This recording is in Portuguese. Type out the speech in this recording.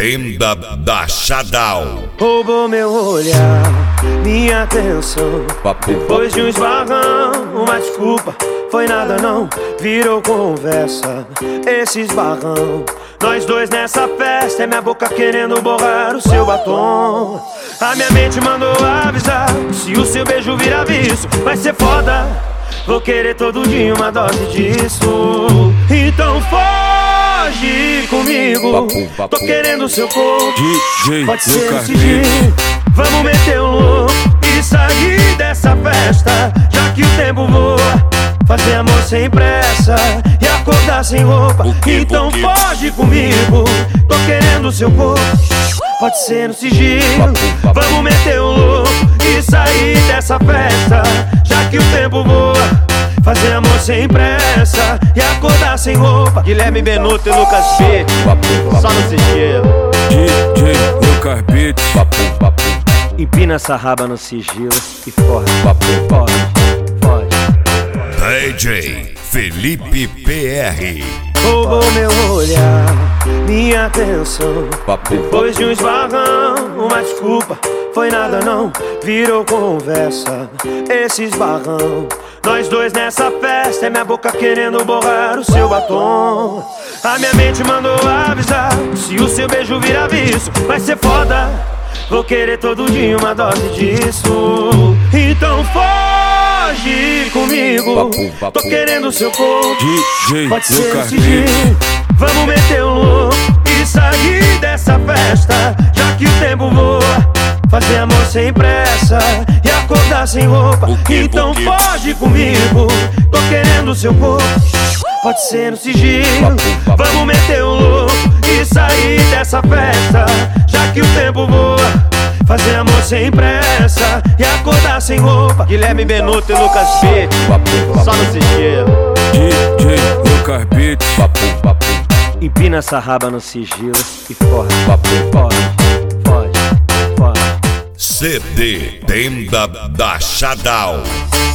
Tenda da Xadal. Roubou meu olhar, minha atenção. Depois de um esbarrão, uma desculpa, foi nada não, virou conversa. Esse esbarrão, nós dois nessa festa, é minha boca querendo borrar o seu batom. A minha mente mandou avisar, se o seu beijo virar vício, vai ser foda. Vou querer todo dia uma dose disso. Então foge comigo, tô querendo seu corpo. Pode ser esse dia, vamos meter um louco e sair dessa festa, já que o tempo voa. Fazer amor sem pressa e acordar sem roupa. Então foge comigo, tô querendo seu corpo. Pode ser no sigilo, vamos meter um louco e sair dessa festa, já que o tempo voa. Fazer amor sem pressa e acordar sem roupa. Guilherme Benuto e Lucas B, só no sigilo. DJ Lucas Beat, empina essa raba no sigilo e foge, foge. DJ Felipe PR. Roubou meu olhar, minha atenção. Depois de um esbarrão, uma desculpa, foi nada não, virou conversa. Esse esbarrão, nós dois nessa festa, é minha boca querendo borrar o seu batom. A minha mente mandou avisar, se o seu beijo virar vício, vai ser foda. Vou querer todo dia uma dose disso. Então foge comigo, tô querendo seu corpo. Pode ser esse dia, vamos meter um louco e sair dessa festa, já que o tempo voa. Fazer amor sem pressa e acordar sem roupa. Então foge comigo, tô querendo seu corpo. Pode ser no sigilo, vamos meter um louco e sair dessa festa, já que o tempo voa. Fazer amor sem pressa e acordar sem roupa. Guilherme Benuto e Lucas B, só no sigilo. DJ Lucas Beat, empina essa raba no sigilo e foge, foge. CD Tenda da Xadal.